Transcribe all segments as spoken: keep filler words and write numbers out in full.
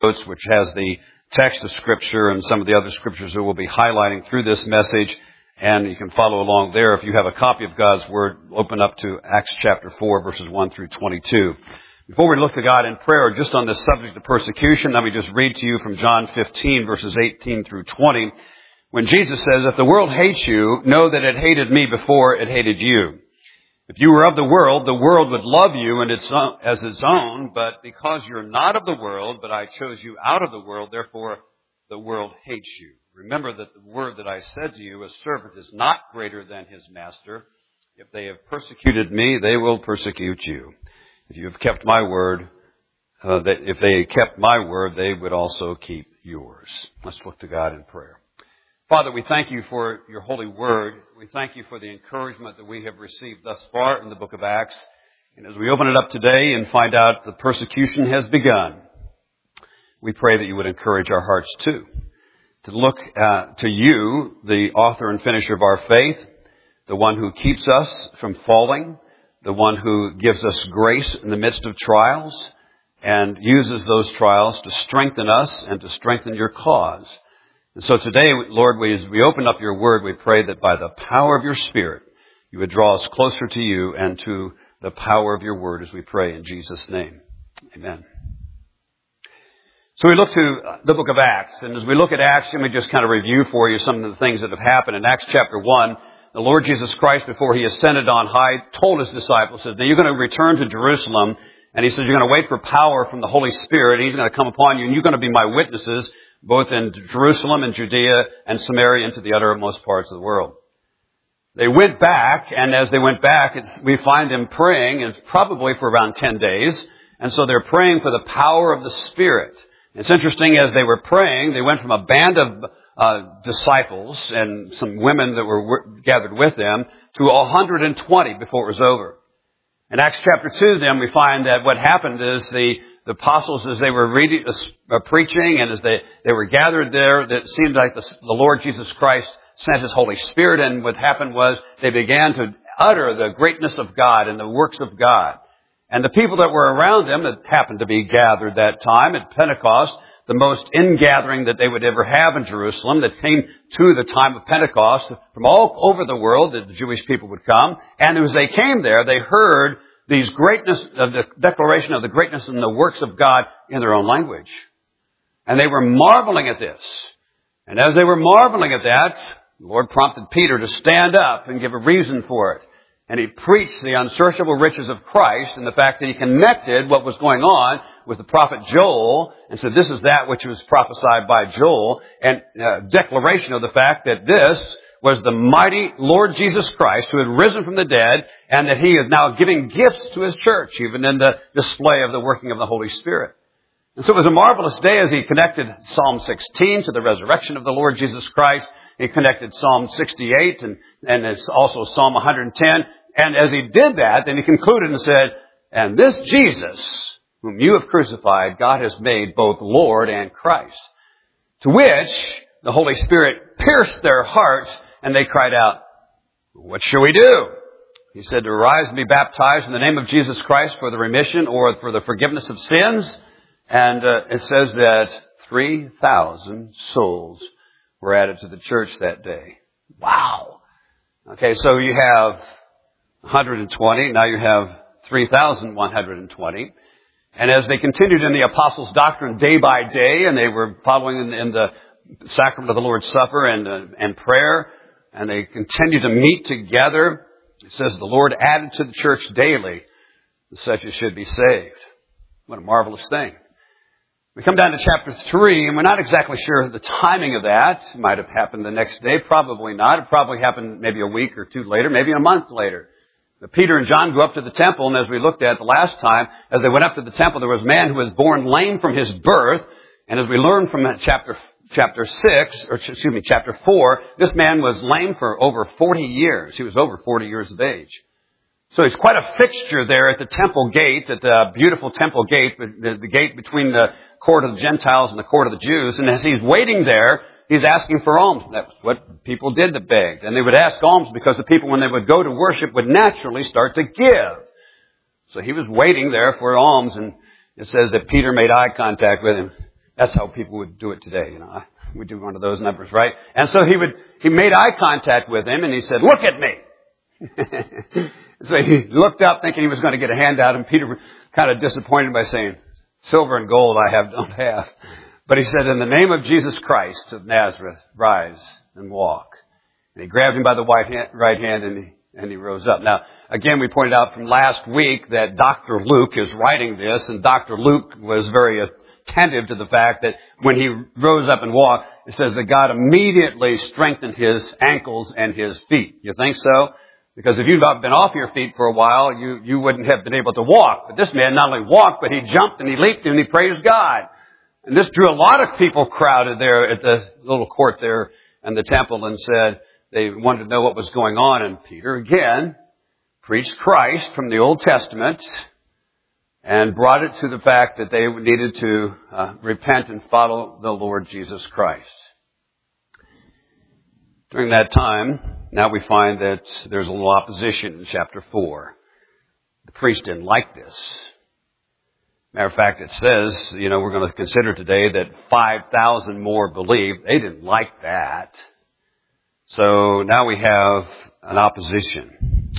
notes, which has the text of Scripture and some of the other Scriptures that we'll be highlighting through this message. And you can follow along there. If you have a copy of God's Word, open up to Acts chapter four, verses one through twenty-two. Before we look to God in prayer, just on this subject of persecution, let me just read to you from John fifteen, verses eighteen through twenty. When Jesus says, "If the world hates you, know that it hated me before it hated you. If you were of the world, the world would love you and its own, as its own, but because you're not of the world, but I chose you out of the world, therefore the world hates you. Remember that the word that I said to you, a servant is not greater than his master. If they have persecuted me, they will persecute you. If you have kept my word, uh, that if they kept my word, they would also keep yours." Let's look to God in prayer. Father, we thank you for your holy word. We thank you for the encouragement that we have received thus far in the book of Acts. And as we open it up today and find out the persecution has begun, we pray that you would encourage our hearts too, to look uh, to you, the author and finisher of our faith, the one who keeps us from falling, the one who gives us grace in the midst of trials and uses those trials to strengthen us and to strengthen your cause. And so today, Lord, we, as we open up your word, we pray that by the power of your Spirit, you would draw us closer to you and to the power of your word as we pray in Jesus' name. Amen. So we look to the book of Acts, and as we look at Acts, let me just kind of review for you some of the things that have happened. In Acts chapter one, the Lord Jesus Christ, before he ascended on high, told his disciples, said, "Now you're going to return to Jerusalem," and he said, "You're going to wait for power from the Holy Spirit. He's going to come upon you, and you're going to be my witnesses, both in Jerusalem and Judea and Samaria and to the uttermost parts of the world." They went back, and as they went back, it's, we find them praying, and probably for around ten days. And so they're praying for the power of the Spirit. It's interesting, as they were praying, they went from a band of uh, disciples and some women that were w- gathered with them to one hundred twenty before it was over. In Acts chapter two, then, we find that what happened is the The apostles, as they were reading, uh, preaching, and as they, they were gathered there, it seemed like the, the Lord Jesus Christ sent His Holy Spirit, and what happened was they began to utter the greatness of God and the works of God. And the people that were around them, that happened to be gathered that time at Pentecost, the most ingathering that they would ever have in Jerusalem, that came to the time of Pentecost from all over the world, that the Jewish people would come. And as they came there, they heard these greatness of the declaration of the greatness and the works of God in their own language. And they were marveling at this. And as they were marveling at that, the Lord prompted Peter to stand up and give a reason for it. And he preached the unsearchable riches of Christ and the fact that he connected what was going on with the prophet Joel and said, this is that which was prophesied by Joel, and a declaration of the fact that this was the mighty Lord Jesus Christ who had risen from the dead, and that he is now giving gifts to his church, even in the display of the working of the Holy Spirit. And so it was a marvelous day as he connected Psalm sixteen to the resurrection of the Lord Jesus Christ. He connected Psalm sixty-eight and, and it's also Psalm one hundred ten. And as he did that, then he concluded and said, "And this Jesus, whom you have crucified, God has made both Lord and Christ." To which the Holy Spirit pierced their hearts, and they cried out, "What shall we do?" He said, "To arise and be baptized in the name of Jesus Christ for the remission or for the forgiveness of sins." And uh, it says that three thousand souls were added to the church that day. Wow. Okay, so you have one hundred twenty. Now you have three thousand one hundred twenty. And as they continued in the apostles' doctrine day by day, and they were following in, in the sacrament of the Lord's Supper and, uh, and prayer, and they continued to meet together, it says the Lord added to the church daily such as should be saved. What a marvelous thing. We come down to chapter three, and we're not exactly sure the timing of that. It might have happened the next day. Probably not. It probably happened maybe a week or two later, maybe a month later. But Peter and John go up to the temple, and as we looked at the last time, as they went up to the temple, there was a man who was born lame from his birth. And as we learned from chapter chapter six, or excuse me, chapter four, this man was lame for over forty years. He was over forty years of age. So he's quite a fixture there at the temple gate, at the beautiful temple gate, the, the gate between the court of the Gentiles and the court of the Jews. And as he's waiting there, he's asking for alms. That's what people did that begged. And they would ask alms because the people, when they would go to worship, would naturally start to give. So he was waiting there for alms, and it says that Peter made eye contact with him. That's how people would do it today, you know. We do one of those numbers, right? And so he would, he made eye contact with him and he said, "Look at me." So he looked up thinking he was going to get a handout, and Peter was kind of disappointed by saying, "Silver and gold I have don't have." But he said, "In the name of Jesus Christ of Nazareth, rise and walk." And he grabbed him by the right hand, right hand and he, and he rose up. Now, again, we pointed out from last week that Doctor Luke is writing this, and Doctor Luke was very attentive to the fact that when he rose up and walked, it says that God immediately strengthened his ankles and his feet. You think so? Because if you've been off your feet for a while, you, you wouldn't have been able to walk. But this man not only walked, but he jumped and he leaped and he praised God. And this drew a lot of people crowded there at the little court there in the temple and said they wanted to know what was going on. And Peter, again, preached Christ from the Old Testament and brought it to the fact that they needed to uh, repent and follow the Lord Jesus Christ. During that time, now we find that there's a little opposition in chapter four. The priest didn't like this. Matter of fact, it says, you know, we're going to consider today that five thousand more believed. They didn't like that. So now we have an opposition.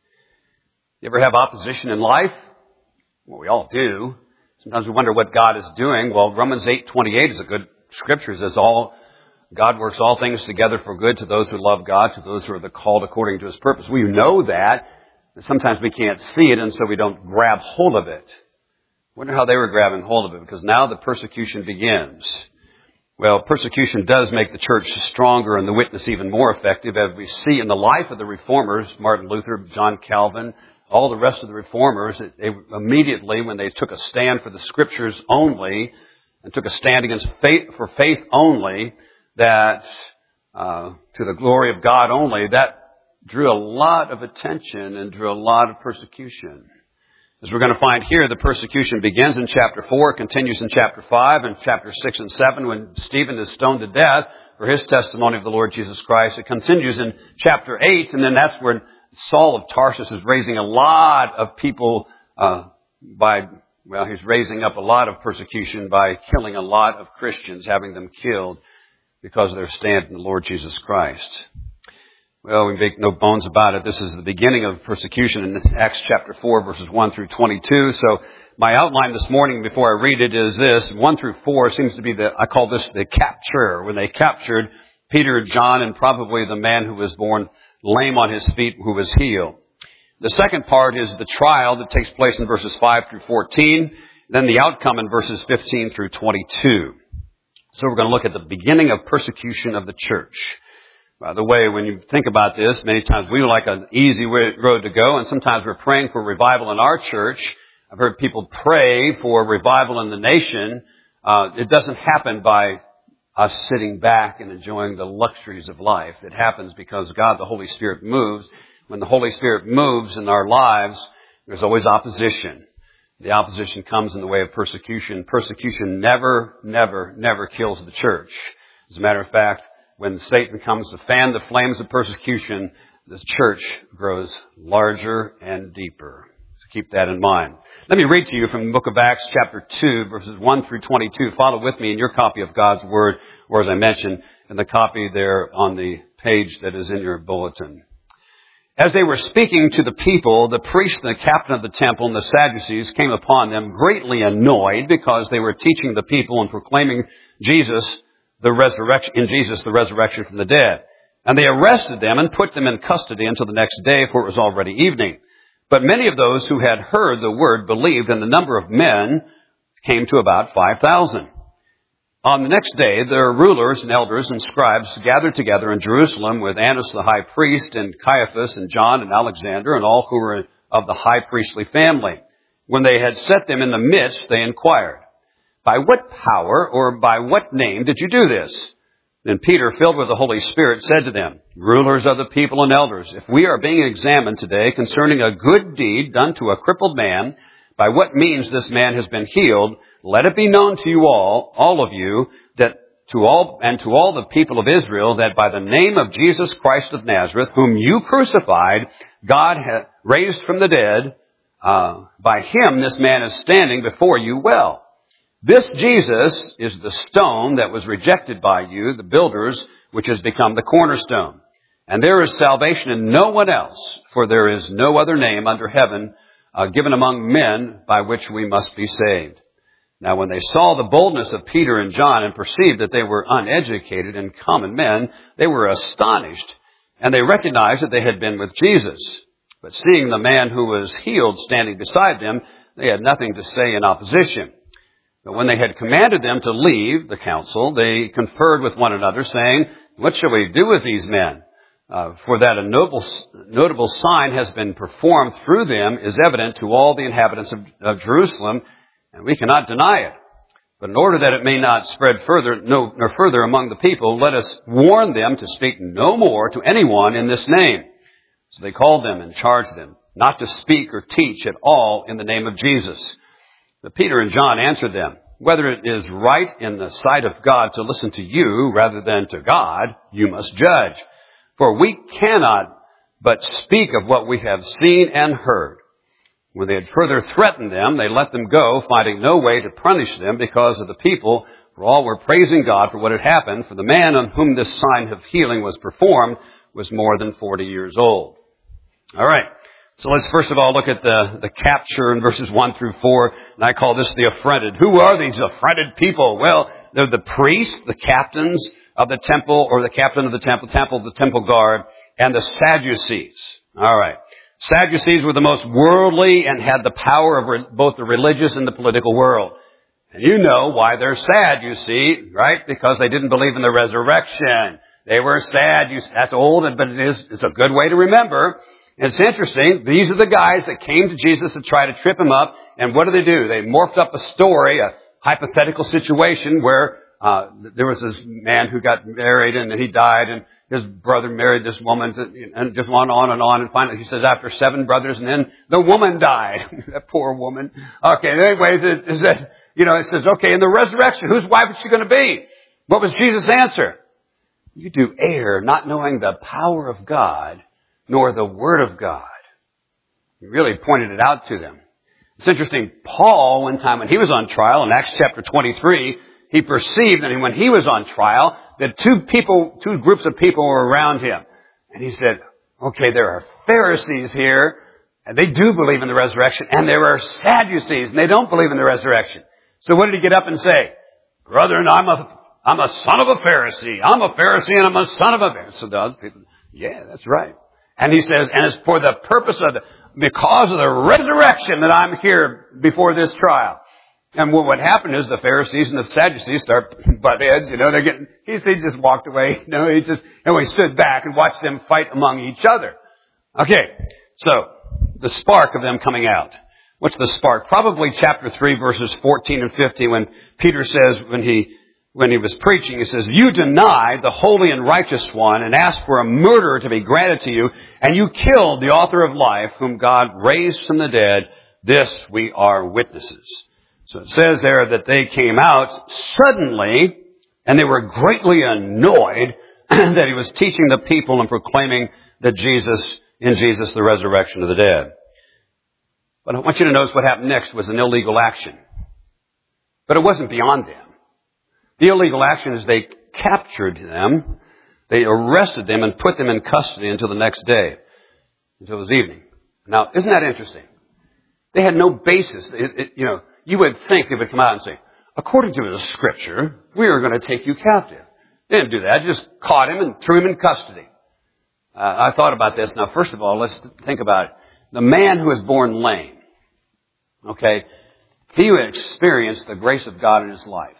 You ever have opposition in life? Well, we all do. Sometimes we wonder what God is doing. Well, Romans eight twenty-eight is a good scripture. It says all God works all things together for good to those who love God, to those who are the called according to His purpose. We know that. And sometimes we can't see it, and so we don't grab hold of it. Wonder how they were grabbing hold of it, because now the persecution begins. Well, persecution does make the church stronger and the witness even more effective, as we see in the life of the reformers, Martin Luther, John Calvin, all the rest of the reformers. They immediately, when they took a stand for the Scriptures only and took a stand against faith, for faith only, that uh, to the glory of God only, that drew a lot of attention and drew a lot of persecution. As we're going to find here, the persecution begins in chapter four, continues in chapter five, and chapter six and seven when Stephen is stoned to death for his testimony of the Lord Jesus Christ. It continues in chapter eight, and then that's where Saul of Tarsus is raising a lot of people uh, by, well, he's raising up a lot of persecution by killing a lot of Christians, having them killed because of their stand in the Lord Jesus Christ. Well, we make no bones about it. This is the beginning of persecution in Acts chapter four, verses one through twenty-two. So my outline this morning before I read it is this. one through four seems to be the, I call this the capture, when they captured Peter, John, and probably the man who was born lame on his feet who was healed. The second part is the trial that takes place in verses five through fourteen. Then the outcome in verses fifteen through twenty-two. So we're going to look at the beginning of persecution of the church. By the way, when you think about this, many times we like an easy road to go, and sometimes we're praying for revival in our church. I've heard people pray for revival in the nation. Uh, it doesn't happen by us sitting back and enjoying the luxuries of life. It happens because God, the Holy Spirit, moves. When the Holy Spirit moves in our lives, there's always opposition. The opposition comes in the way of persecution. Persecution never, never, never kills the church. As a matter of fact, when Satan comes to fan the flames of persecution, the church grows larger and deeper. So keep that in mind. Let me read to you from the book of Acts chapter two, verses one through twenty-two. Follow with me in your copy of God's Word, or as I mentioned, in the copy there on the page that is in your bulletin. As they were speaking to the people, the priest and the captain of the temple and the Sadducees came upon them, greatly annoyed because they were teaching the people and proclaiming Jesus the resurrection, in Jesus, the resurrection from the dead. And they arrested them and put them in custody until the next day, for it was already evening. But many of those who had heard the word believed, and the number of men came to about five thousand. On the next day, their rulers and elders and scribes gathered together in Jerusalem with Annas the high priest and Caiaphas and John and Alexander and all who were of the high priestly family. When they had set them in the midst, they inquired, "By what power or by what name did you do this?" Then Peter, filled with the Holy Spirit, said to them, "Rulers of the people and elders, if we are being examined today concerning a good deed done to a crippled man, by what means this man has been healed, let it be known to you all, all of you, that to all and to all the people of Israel, that by the name of Jesus Christ of Nazareth, whom you crucified, God hath raised from the dead, uh, by him this man is standing before you well. This Jesus is the stone that was rejected by you, the builders, which has become the cornerstone. And there is salvation in no one else, for there is no other name under heaven uh, given among men by which we must be saved. Now when they saw the boldness of Peter and John and perceived that they were uneducated and common men, they were astonished, and they recognized that they had been with Jesus. But seeing the man who was healed standing beside them, they had nothing to say in opposition. But when they had commanded them to leave the council, they conferred with one another, saying, "What shall we do with these men? Uh, for that a notable, notable sign has been performed through them is evident to all the inhabitants of, of Jerusalem, and we cannot deny it. But in order that it may not spread further, no, nor further among the people, let us warn them to speak no more to anyone in this name." So they called them and charged them not to speak or teach at all in the name of Jesus. But Peter and John answered them, "Whether it is right in the sight of God to listen to you rather than to God, you must judge. For we cannot but speak of what we have seen and heard." When they had further threatened them, they let them go, finding no way to punish them because of the people, for all were praising God for what had happened, for the man on whom this sign of healing was performed was more than forty years old. All right. So let's first of all look at the, the capture in verses one through four, and I call this the affronted. Who are these affronted people? Well, they're the priests, the captains of the temple, or the captain of the temple, temple, the temple guard, and the Sadducees. All right. Sadducees were the most worldly and had the power of re- both the religious and the political world. And you know why they're sad, you see, right? Because they didn't believe in the resurrection. They were sad. You, that's old, but it is, it's a good way to remember. It's interesting. These are the guys that came to Jesus to try to trip him up. And what do they do? They morphed up a story, a hypothetical situation where uh there was this man who got married and he died, and his brother married this woman, and just went on and on. And finally he says after seven brothers, and then the woman died. That poor woman. Okay, anyway, is that, you know, it says, okay, in the resurrection, whose wife is she going to be? What was Jesus' answer? You do err, not knowing the power of God, nor the Word of God. He really pointed it out to them. It's interesting. Paul, one time when he was on trial in Acts chapter twenty-three, he perceived that when he was on trial, that two people, two groups of people were around him. And he said, okay, there are Pharisees here, and they do believe in the resurrection, and there are Sadducees, and they don't believe in the resurrection. So what did he get up and say? Brethren, I'm a, I'm a son of a Pharisee. I'm a Pharisee, and I'm a son of a Pharisee. So the other people, yeah, that's right. And he says, and it's for the purpose of the, because of the resurrection that I'm here before this trial. And what would happen is the Pharisees and the Sadducees start butt heads, you know, they're getting, he, he just walked away, you know, he just, and we stood back and watched them fight among each other. Okay, so, the spark of them coming out. What's the spark? Probably chapter three, verses fourteen and fifteen, when Peter says, when he, when he was preaching, he says, you denied the holy and righteous one and asked for a murderer to be granted to you, and you killed the author of life, whom God raised from the dead. This we are witnesses. So it says there that they came out suddenly, and they were greatly annoyed that he was teaching the people and proclaiming that Jesus, in Jesus, the resurrection of the dead. But I want you to notice what happened next was an illegal action. But it wasn't beyond them. The illegal action is they captured them, they arrested them and put them in custody until the next day, until it was evening. Now, isn't that interesting? They had no basis. It, it, you know, you would think they would come out and say, according to the Scripture, we are going to take you captive. They didn't do that. Just caught him and threw him in custody. Uh, I thought about this. Now, first of all, let's think about it. The man who was born lame, okay, he experienced the grace of God in his life.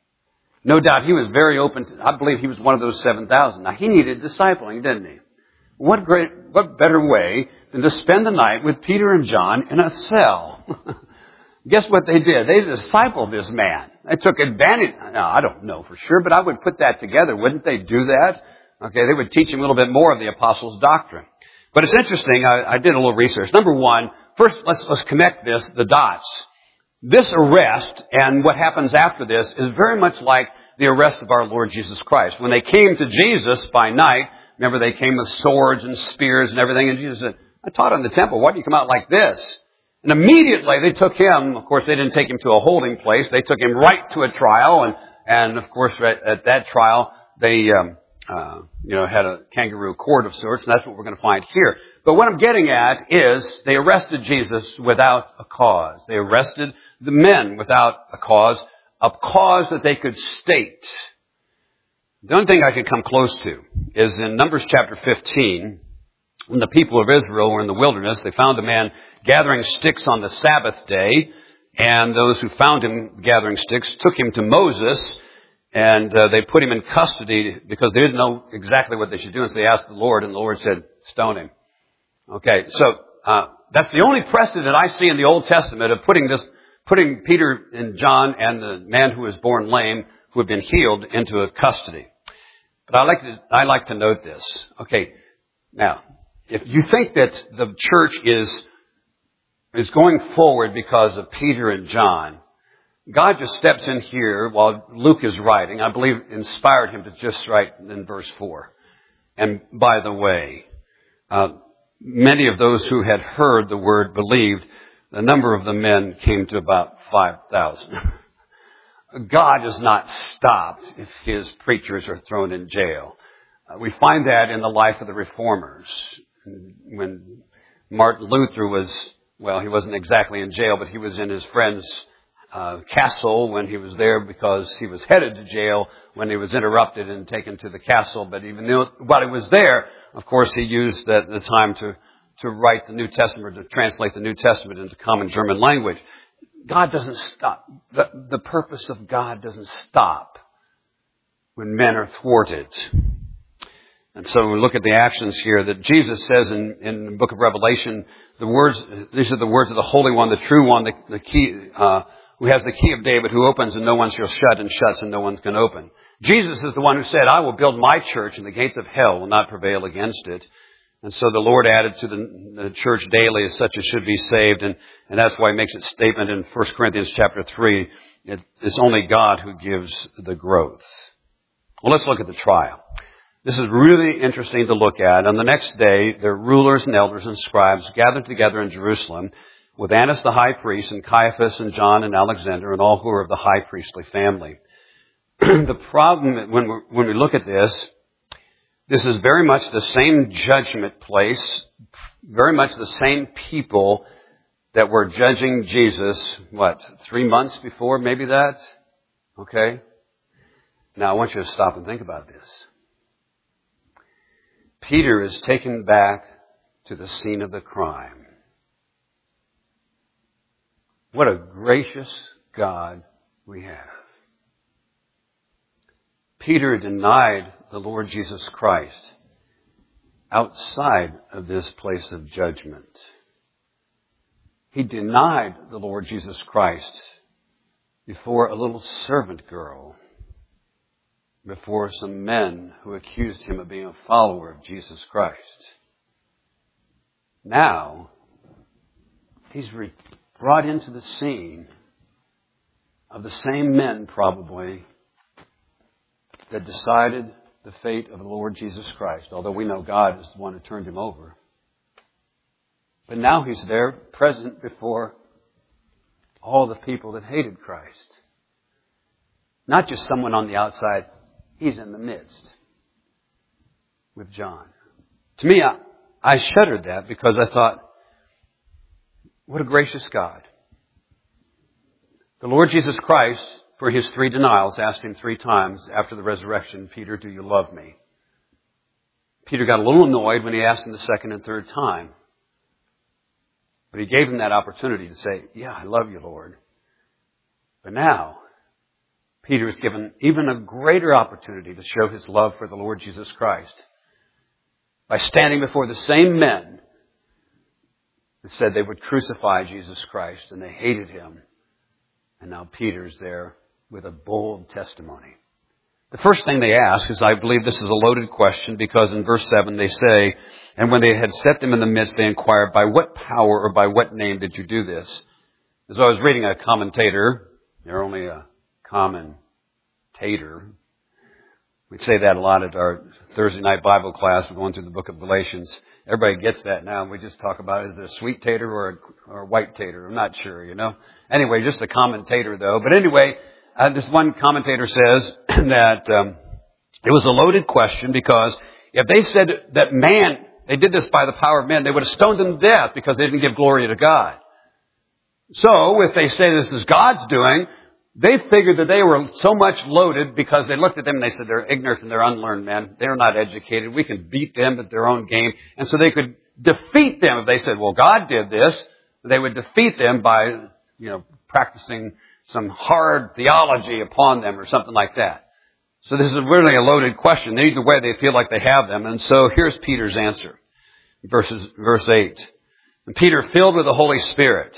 No doubt he was very open to, I believe he was one of those seven thousand. Now, he needed discipling, didn't he? What great, what better way than to spend the night with Peter and John in a cell? Guess what they did? They discipled this man. They took advantage. Now, I don't know for sure, but I would put that together. Wouldn't they do that? Okay, they would teach him a little bit more of the apostles' doctrine. But it's interesting. I, I did a little research. Number one, first let's, let's connect this, the dots. This arrest and what happens after this is very much like the arrest of our Lord Jesus Christ. When they came to Jesus by night, remember they came with swords and spears and everything, and Jesus said, I taught in the temple. Why do you come out like this? And immediately they took him, of course they didn't take him to a holding place, they took him right to a trial, and, and of course at, at that trial they, um, uh, you know, had a kangaroo court of sorts, and that's what we're going to find here. But what I'm getting at is they arrested Jesus without a cause. They arrested the men without a cause, a cause that they could state. The only thing I could come close to is in Numbers chapter fifteen, when the people of Israel were in the wilderness, they found a man gathering sticks on the Sabbath day, and those who found him gathering sticks took him to Moses, and uh, they put him in custody because they didn't know exactly what they should do, and so they asked the Lord, and the Lord said, stone him. Okay, so uh, that's the only precedent I see in the Old Testament of putting this, putting Peter and John and the man who was born lame, who had been healed, into a custody. But I like to, I like to note this. Okay, now, if you think that the church is, is going forward because of Peter and John, God just steps in here while Luke is writing. I believe inspired him to just write in verse four. And by the way, uh, many of those who had heard the word believed. The number of the men came to about five thousand. God is not stopped if his preachers are thrown in jail. Uh, we find that in the life of the reformers. When Martin Luther was, well, he wasn't exactly in jail, but he was in his friend's uh, castle when he was there because he was headed to jail when he was interrupted and taken to the castle. But even though, while he was there, of course, he used the, the time to, to write the New Testament, to translate the New Testament into common German language. God doesn't stop. The, the purpose of God doesn't stop when men are thwarted. And so we look at the actions here that Jesus says in, in the book of Revelation, the words, these are the words of the Holy One, the true one, the, the key, uh, who has the key of David, who opens and no one shall shut, and shuts and no one can open. Jesus is the one who said, I will build my church and the gates of hell will not prevail against it. And so the Lord added to the, the church daily as such as should be saved. And, and that's why he makes its statement in First Corinthians chapter three. It, it's only God who gives the growth. Well, let's look at the trial. This is really interesting to look at. On the next day, their rulers and elders and scribes gathered together in Jerusalem with Annas the high priest and Caiaphas and John and Alexander and all who were of the high priestly family. The problem when we, when we look at this, this is very much the same judgment place, very much the same people that were judging Jesus, what, three months before, maybe that? Okay? Now I want you to stop and think about this. Peter is taken back to the scene of the crime. What a gracious God we have. Peter denied the Lord Jesus Christ outside of this place of judgment. He denied the Lord Jesus Christ before a little servant girl, before some men who accused him of being a follower of Jesus Christ. Now, he's re- brought into the scene of the same men, probably, that decided the fate of the Lord Jesus Christ, although we know God is the one who turned him over. But now he's there, present before all the people that hated Christ. Not just someone on the outside. He's in the midst with John. To me, I, I shuddered that because I thought, what a gracious God. The Lord Jesus Christ, for his three denials, asked him three times after the resurrection, Peter, do you love me? Peter got a little annoyed when he asked him the second and third time. But he gave him that opportunity to say, yeah, I love you, Lord. But now, Peter is given even a greater opportunity to show his love for the Lord Jesus Christ by standing before the same men that said they would crucify Jesus Christ and they hated him. And now Peter's there with a bold testimony. The first thing they ask is, I believe this is a loaded question because in verse seven they say, and when they had set them in the midst, they inquired, by what power or by what name did you do this? As I was reading a commentator, they're only a commentator, We say that a lot at our Thursday night Bible class. We're going through the book of Galatians. Everybody gets that now. We just talk about, is it a sweet tater or a, or a white tater? I'm not sure, you know. Anyway, just a commentator though. But anyway, uh, this one commentator says that um, it was a loaded question, because if they said that man, they did this by the power of men, they would have stoned them to death because they didn't give glory to God. So if they say this is God's doing, they figured that they were so much loaded because they looked at them and they said they're ignorant and they're unlearned men. They're not educated. We can beat them at their own game. And so they could defeat them. If they said, well, God did this, they would defeat them by, you know, practicing some hard theology upon them or something like that. So this is really a loaded question. Either way, they feel like they have them. And so here's Peter's answer. Verses, verse eight. And Peter, filled with the Holy Spirit.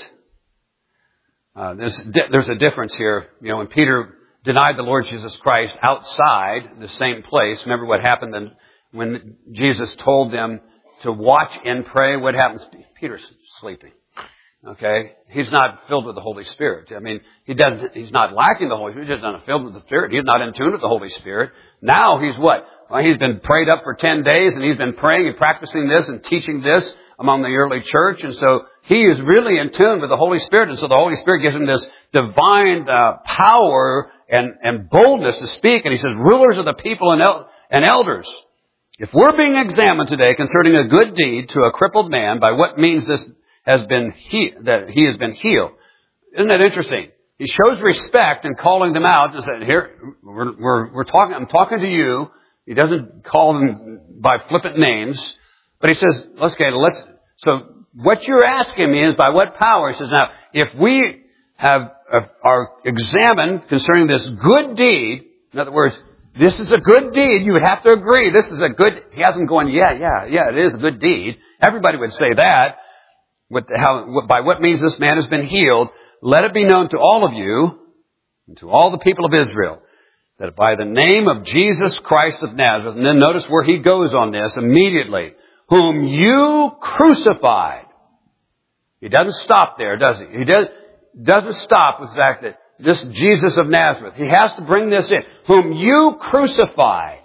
Uh, there's, there's a difference here. You know, when Peter denied the Lord Jesus Christ outside the same place, remember what happened then when Jesus told them to watch and pray? What happens? Peter's sleeping. Okay? He's not filled with the Holy Spirit. I mean, he doesn't, he's not lacking the Holy Spirit. He's just not filled with the Spirit. He's not in tune with the Holy Spirit. Now he's what? Well, he's been prayed up for ten days and he's been praying and practicing this and teaching this among the early church. And so he is really in tune with the Holy Spirit. And so the Holy Spirit gives him this divine uh, power and, and boldness to speak. And he says, rulers of the people and, el- and elders, if we're being examined today concerning a good deed to a crippled man, by what means this has been he- that he has been healed. Isn't that interesting? He shows respect in calling them out and said, here, we're, we're, we're talking, I'm talking to you. He doesn't call them by flippant names, but he says, let's get, let's, so what you're asking me is by what power? He says, now, if we have, uh, are examined concerning this good deed, in other words, this is a good deed, you would have to agree, this is a good, he hasn't gone, yeah, yeah, yeah, it is a good deed. Everybody would say that. With how, by what means this man has been healed, let it be known to all of you and to all the people of Israel that by the name of Jesus Christ of Nazareth, and then notice where he goes on this immediately, whom you crucified. He doesn't stop there, does he? He does, doesn't stop with the fact that this Jesus of Nazareth, he has to bring this in, whom you crucified,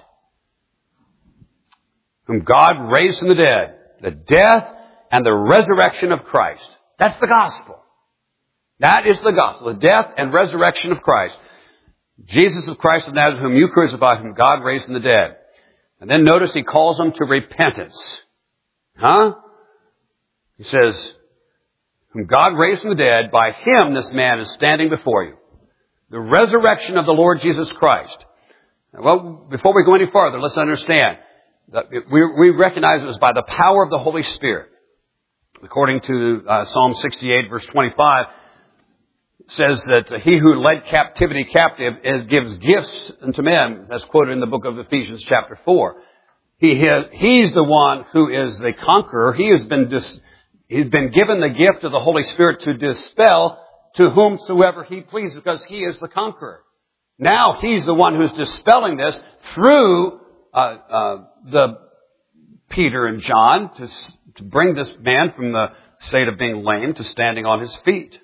whom God raised from the dead, the death and the resurrection of Christ. That's the gospel. That is the gospel. The death and resurrection of Christ. Jesus of Christ of Nazareth, whom you crucified, whom God raised from the dead. And then notice he calls them to repentance. Huh? He says, whom God raised from the dead, by him this man is standing before you. The resurrection of the Lord Jesus Christ. Well, before we go any farther, let's understand that we, we recognize it as by the power of the Holy Spirit. According to uh, Psalm sixty-eight, verse twenty-five, says that he who led captivity captive gives gifts unto men. That's quoted in the book of Ephesians chapter four. He has, he's the one who is the conqueror. He has been dis, he's been given the gift of the Holy Spirit to dispel to whomsoever he pleases, because he is the conqueror. Now he's the one who's dispelling this through uh, uh, the Peter and John to to bring this man from the state of being lame to standing on his feet.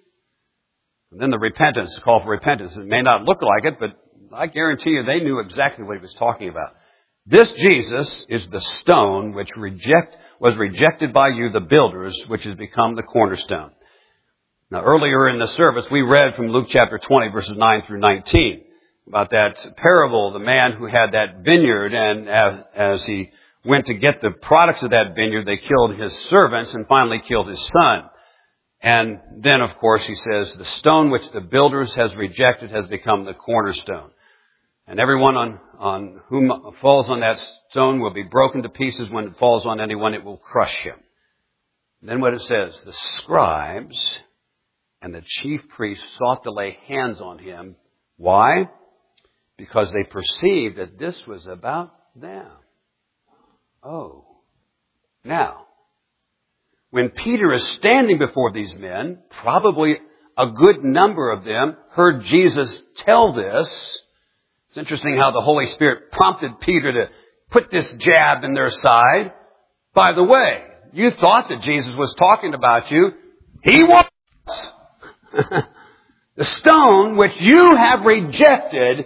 And then the repentance, the call for repentance. It may not look like it, but I guarantee you they knew exactly what he was talking about. This Jesus is the stone which reject was rejected by you, the builders, which has become the cornerstone. Now, earlier in the service, we read from Luke chapter twenty, verses nine through nineteen, about that parable, the man who had that vineyard, and as, as he went to get the products of that vineyard, they killed his servants and finally killed his son. And then, of course, he says, the stone which the builders has rejected has become the cornerstone. And everyone on, on whom falls on that stone will be broken to pieces. When it falls on anyone, it will crush him. And then what it says, the scribes and the chief priests sought to lay hands on him. Why? Because they perceived that this was about them. Oh. Now, when Peter is standing before these men, probably a good number of them heard Jesus tell this. It's interesting how the Holy Spirit prompted Peter to put this jab in their side. By the way, you thought that Jesus was talking about you. He was. The stone which you have rejected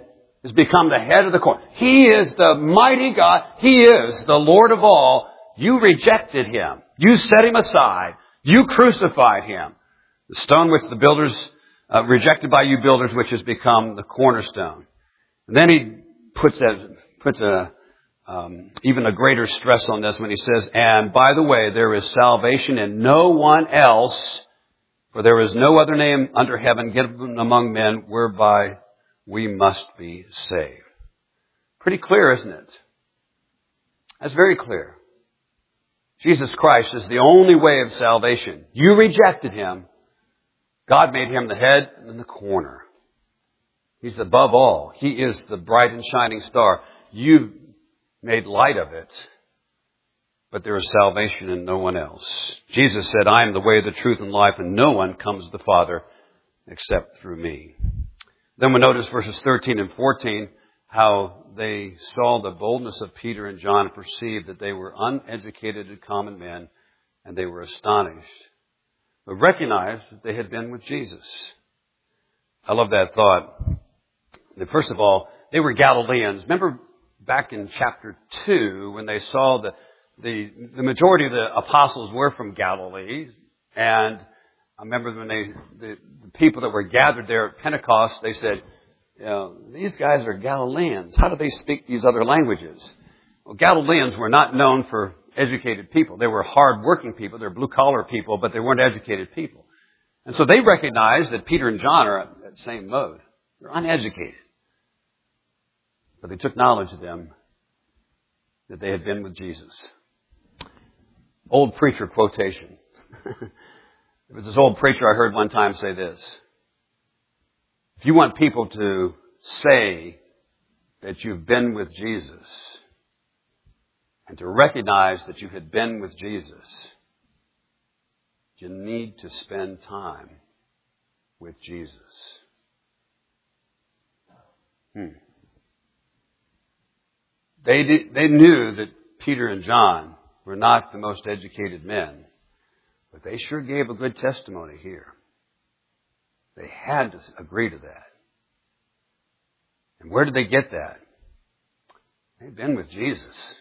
has become the head of the corner. He is the mighty God. He is the Lord of all. You rejected him. You set him aside. You crucified him. The stone which the builders, uh, rejected by you builders, which has become the cornerstone. And then he puts that, puts a, um, even a greater stress on this when he says, and by the way, there is salvation in no one else, for there is no other name under heaven given among men whereby we must be saved. Pretty clear, isn't it? That's very clear. Jesus Christ is the only way of salvation. You rejected him. God made him the head and the corner. He's above all. He is the bright and shining star. You've made light of it. But there is salvation in no one else. Jesus said, I am the way, the truth, and life, and no one comes to the Father except through me. Then we notice verses thirteen and fourteen, how they saw the boldness of Peter and John and perceived that they were uneducated and common men, and they were astonished, but recognized that they had been with Jesus. I love that thought. That first of all, they were Galileans. Remember back in chapter two when they saw the, the, the majority of the apostles were from Galilee, and I remember when they, the, the people that were gathered there at Pentecost, they said, you know, these guys are Galileans. How do they speak these other languages? Well, Galileans were not known for educated people. They were hard-working people. They were blue-collar people, but they weren't educated people. And so they recognized that Peter and John are at the same mode. They're uneducated. But they took knowledge of them that they had been with Jesus. Old preacher quotation. There was this old preacher I heard one time say this. If you want people to say that you've been with Jesus and to recognize that you had been with Jesus, you need to spend time with Jesus. Hmm. They did, they knew that Peter and John were not the most educated men, but they sure gave a good testimony here. They had to agree to that. And where did they get that? They'd been with Jesus.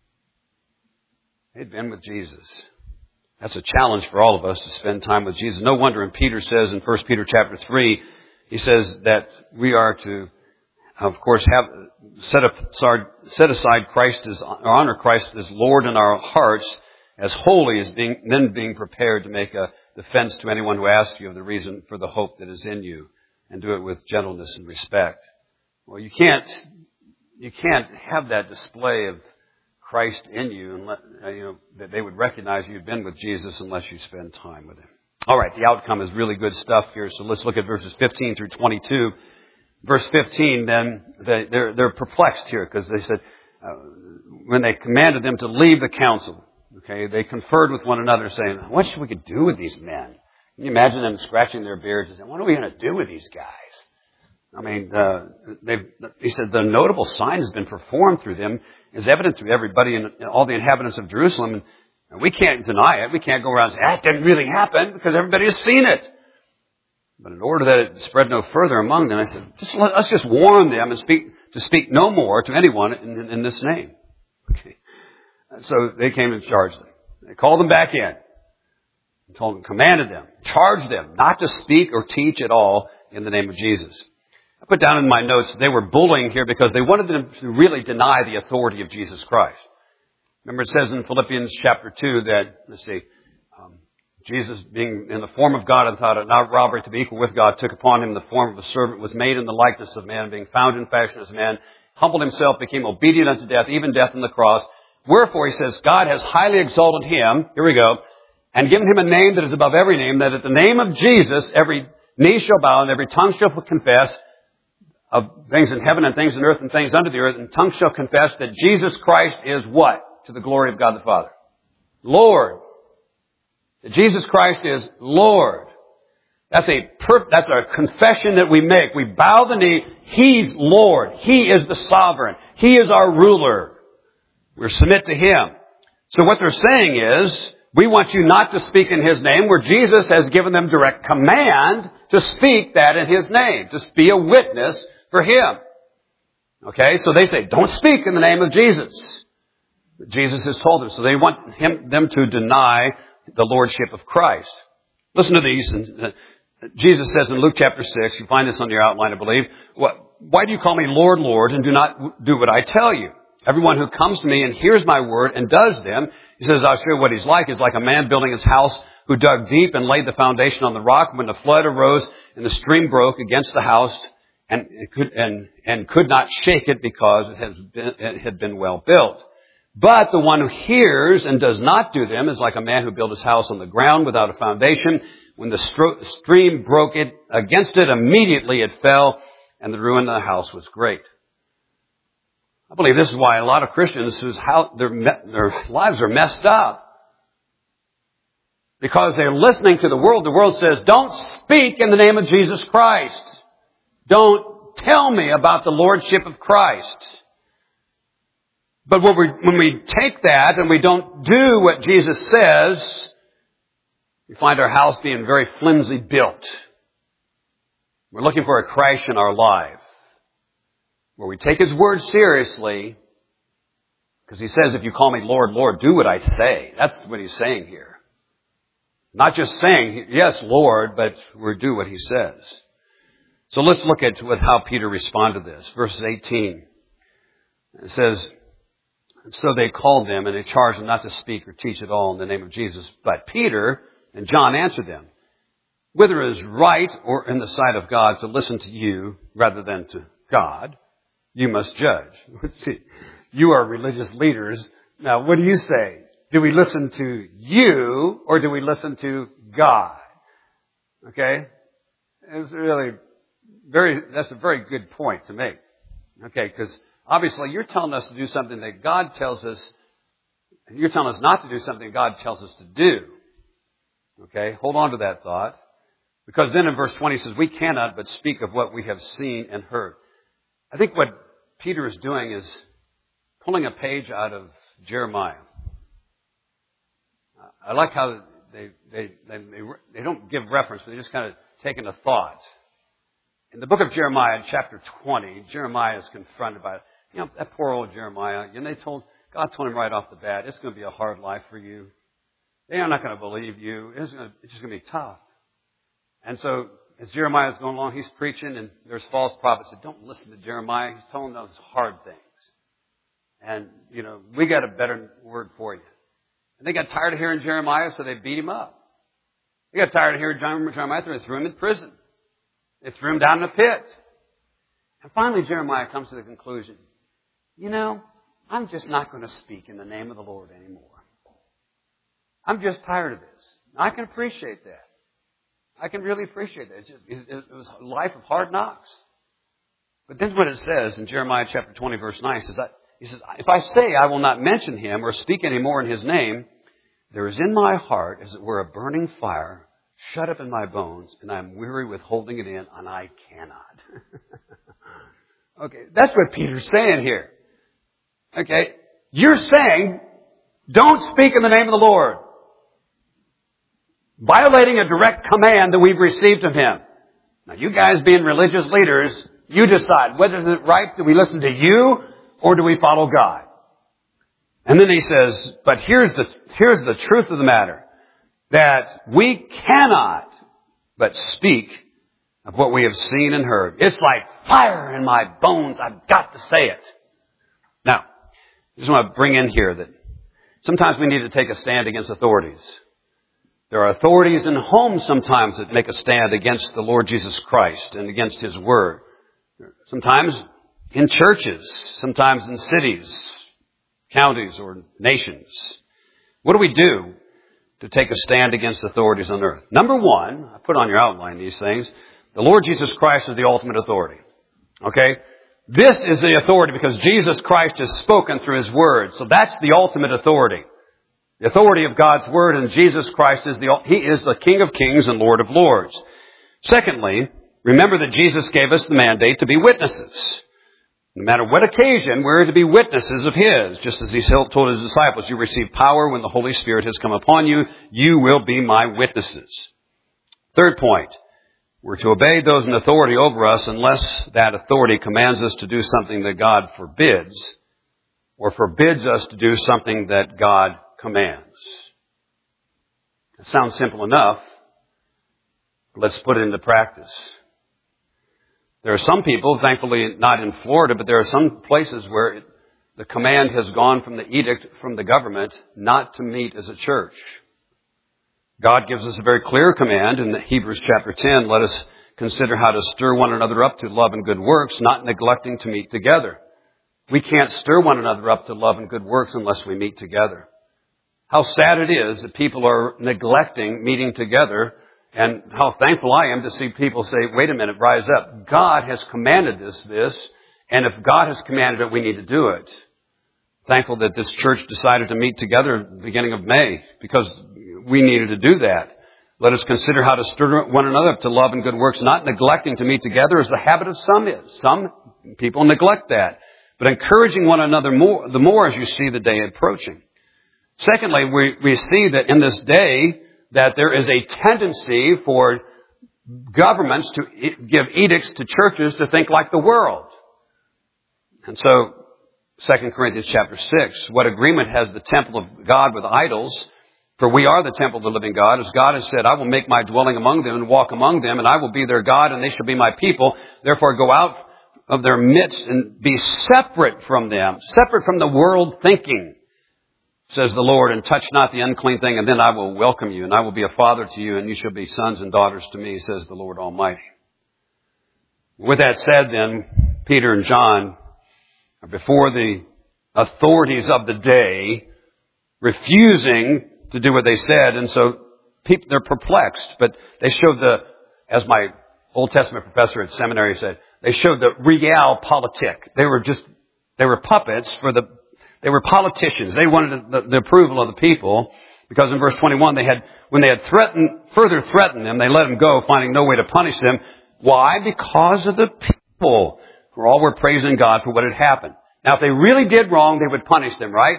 They'd been with Jesus. That's a challenge for all of us to spend time with Jesus. No wonder when Peter says in First Peter chapter three, he says that we are to, of course, have set, up, sorry, set aside Christ as, or honor Christ as Lord in our hearts, as holy as being, then being prepared to make a defense to anyone who asks you of the reason for the hope that is in you, and do it with gentleness and respect. Well, you can't, you can't have that display of Christ in you, and let, you know, that they would recognize you've been with Jesus unless you spend time with him. All right, the outcome is really good stuff here. So let's look at verses fifteen through twenty-two. Verse fifteen, then they, they're they're perplexed here because they said uh, when they commanded them to leave the council. Okay, they conferred with one another, saying, "What should we could do with these men?" Can you imagine them scratching their beards and saying, "What are we going to do with these guys?" I mean, uh, they've, he said the notable sign has been performed through them, is evident to everybody and all the inhabitants of Jerusalem, and we can't deny it. We can't go around and say, "That didn't really happen," because everybody has seen it. But in order that it spread no further among them, I said, just let, let's just warn them and speak to speak no more to anyone in, in, in this name. Okay. So they came and charged them. They called them back in. Told them, commanded them, charged them not to speak or teach at all in the name of Jesus. I put down in my notes, they were bullying here because they wanted them to really deny the authority of Jesus Christ. Remember it says in Philippians chapter two that, let's see, um, Jesus being in the form of God and thought it not robbery to be equal with God, took upon him the form of a servant, was made in the likeness of man, being found in fashion as man, humbled himself, became obedient unto death, even death on the cross. Wherefore, he says, God has highly exalted him, here we go, and given him a name that is above every name, that at the name of Jesus every knee shall bow and every tongue shall confess of things in heaven and things in earth and things under the earth, and tongue shall confess that Jesus Christ is what? To the glory of God the Father. Lord. That Jesus Christ is Lord. That's a per- that's a confession that we make. We bow the knee. He's Lord. He is the sovereign. He is our ruler. We submit to him. So what they're saying is, we want you not to speak in his name, where Jesus has given them direct command to speak that in his name, to be a witness for him. Okay, so they say, don't speak in the name of Jesus. Jesus has told them, so they want him, them to deny the lordship of Christ. Listen to these. And, uh, Jesus says in Luke chapter six, you find this on your outline, I believe, what, why do you call me Lord, Lord, and do not do what I tell you? Everyone who comes to me and hears my word and does them, he says, I'll show you what he's like. He's like a man building his house who dug deep and laid the foundation on the rock. When the flood arose and the stream broke against the house and it could, and, and could not shake it because it, has been, it had been well built. But the one who hears and does not do them is like a man who built his house on the ground without a foundation. When the stro- stream broke it against it, immediately it fell, and the ruin of the house was great. I believe this is why a lot of Christians whose house, their, their lives are messed up. Because they're listening to the world. The world says, don't speak in the name of Jesus Christ. Don't tell me about the lordship of Christ. But when we, when we take that and we don't do what Jesus says, we find our house being very flimsy built. We're looking for a crash in our life. Where we take His word seriously, because He says, if you call me Lord, Lord, do what I say. That's what He's saying here. Not just saying, yes, Lord, but we do what He says. So let's look at how Peter responded to this. Verse eighteen. It says, so they called them and they charged them not to speak or teach at all in the name of Jesus. But Peter and John answered them, whether it is right or in the sight of God to listen to you rather than to God, you must judge. See, you are religious leaders. Now, what do you say? Do we listen to you or do we listen to God? Okay? It's really very, that's a very good point to make. Okay, because obviously you're telling us to do something that God tells us, and you're telling us not to do something God tells us to do. Okay, hold on to that thought. Because then in verse twenty it says, we cannot but speak of what we have seen and heard. I think what Peter is doing is pulling a page out of Jeremiah. I like how they they they, they, they don't give reference, but they just kind of taking a thought. In the book of Jeremiah, chapter twenty, Jeremiah is confronted by, you know, that poor old Jeremiah. And they told, God told him right off the bat, it's going to be a hard life for you. They are not going to believe you. It's, going to, it's just going to be tough. And so, as Jeremiah is going along, he's preaching, and there's false prophets that don't listen to Jeremiah. He's telling them those hard things. And, you know, we got a better word for you. And they got tired of hearing Jeremiah, so they beat him up. They got tired of hearing Jeremiah, so they threw him in prison. They threw him down in a pit. And finally, Jeremiah comes to the conclusion, you know, I'm just not going to speak in the name of the Lord anymore. I'm just tired of this. I can appreciate that. I can really appreciate that. It's just, it was a life of hard knocks. But then what it says in Jeremiah chapter twenty, verse nine, it says, he says, if I say I will not mention him or speak any more in his name, there is in my heart, as it were, a burning fire shut up in my bones, and I'm weary with holding it in, and I cannot. Okay, that's what Peter's saying here. Okay, you're saying, don't speak in the name of the Lord. Violating a direct command that we've received of Him. Now, you guys being religious leaders, you decide whether it's right, do we listen to you or do we follow God? And then he says, but here's the, here's the truth of the matter, that we cannot but speak of what we have seen and heard. It's like fire in my bones. I've got to say it. Now, I just want to bring in here that sometimes we need to take a stand against authorities. There are authorities in homes sometimes that make a stand against the Lord Jesus Christ and against His Word. Sometimes in churches, sometimes in cities, counties, or nations. What do we do to take a stand against authorities on earth? Number one, I put on your outline these things, the Lord Jesus Christ is the ultimate authority. Okay? This is the authority because Jesus Christ has spoken through His Word. So that's the ultimate authority. The authority of God's Word, and Jesus Christ is the, He is the King of Kings and Lord of Lords. Secondly, remember that Jesus gave us the mandate to be witnesses. No matter what occasion, we're to be witnesses of His. Just as He told His disciples, you receive power when the Holy Spirit has come upon you. You will be my witnesses. Third point, We're to obey those in authority over us unless that authority commands us to do something that God forbids or forbids us to do something that God commands. It sounds simple enough. Let's put it into practice. There are some people, thankfully not in Florida, but there are some places where it, the command has gone from the edict from the government not to meet as a church. God gives us a very clear command in Hebrews chapter ten. Let us consider how to stir one another up to love and good works, not neglecting to meet together. We can't stir one another up to love and good works unless we meet together. How sad it is that people are neglecting meeting together, and how thankful I am to see people say, wait a minute, rise up. God has commanded this, this, and if God has commanded it, we need to do it. Thankful that this church decided to meet together at the beginning of May because we needed to do that. Let us consider how to stir one another up to love and good works, not neglecting to meet together as the habit of some is. Some people neglect that. But encouraging one another more, the more as you see the day approaching. Secondly, we, we see that in this day that there is a tendency for governments to give edicts to churches to think like the world. And so, Second Corinthians chapter six, what agreement has the temple of God with idols? For we are the temple of the living God. As God has said, I will make my dwelling among them and walk among them, and I will be their God, and they shall be my people. Therefore go out of their midst and be separate from them, separate from the world thinking, says the Lord, and touch not the unclean thing, and then I will welcome you, and I will be a father to you, and you shall be sons and daughters to me, says the Lord Almighty. With that said, then, Peter and John are before the authorities of the day, refusing to do what they said, and so people, they're perplexed, but they showed the, as my Old Testament professor at seminary said, they showed the realpolitik. They were just, they were puppets for the, they were politicians. They wanted the, the approval of the people, because in verse twenty-one, they had, when they had threatened, further threatened them, they let them go, finding no way to punish them. Why? Because of the people, who all were praising God for what had happened. Now, if they really did wrong, they would punish them, right?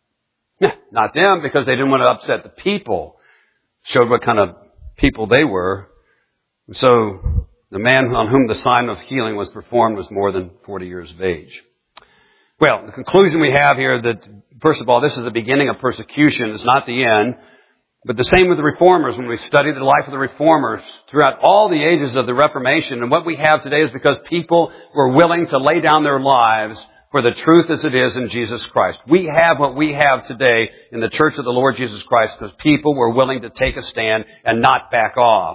Not them, because they didn't want to upset the people. Showed what kind of people they were. And so, the man on whom the sign of healing was performed was more than forty years of age. Well, the conclusion we have here that, first of all, this is the beginning of persecution. It's not the end. But the same with the Reformers. When we study the life of the Reformers throughout all the ages of the Reformation, and what we have today is because people were willing to lay down their lives for the truth as it is in Jesus Christ. We have what we have today in the Church of the Lord Jesus Christ because people were willing to take a stand and not back off.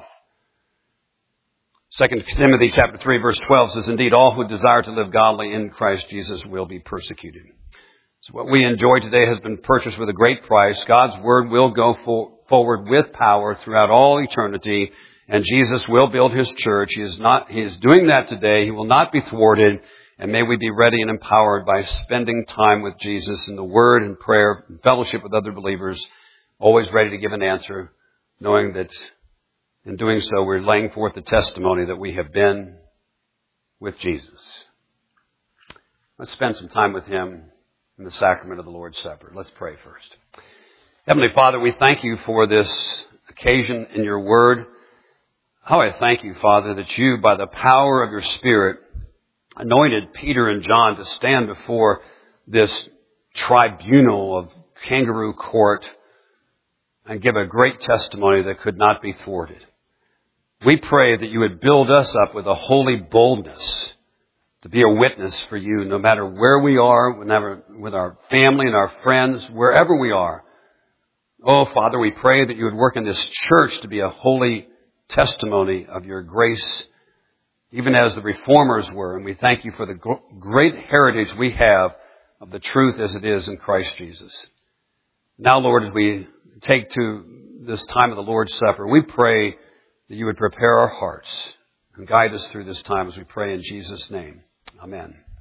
Second Timothy chapter three verse twelve says, indeed, all who desire to live godly in Christ Jesus will be persecuted. So what we enjoy today has been purchased with a great price. God's word will go for, forward with power throughout all eternity, and Jesus will build his church. He is not, he is doing that today. He will not be thwarted. And may we be ready and empowered by spending time with Jesus in the Word and prayer and fellowship with other believers, always ready to give an answer, knowing that in doing so we're laying forth the testimony that we have been with Jesus. Let's spend some time with him in the sacrament of the Lord's Supper. Let's pray first. Heavenly Father, we thank you for this occasion in your Word. How I thank you, Father, that you, by the power of your Spirit, anointed Peter and John to stand before this tribunal of kangaroo court and give a great testimony that could not be thwarted. We pray that you would build us up with a holy boldness to be a witness for you, no matter where we are, whenever, with our family and our friends, wherever we are. Oh, Father, we pray that you would work in this church to be a holy testimony of your grace, even as the Reformers were, and we thank you for the great heritage we have of the truth as it is in Christ Jesus. Now, Lord, as we take to this time of the Lord's Supper, we pray that you would prepare our hearts and guide us through this time as we pray in Jesus' name. Amen.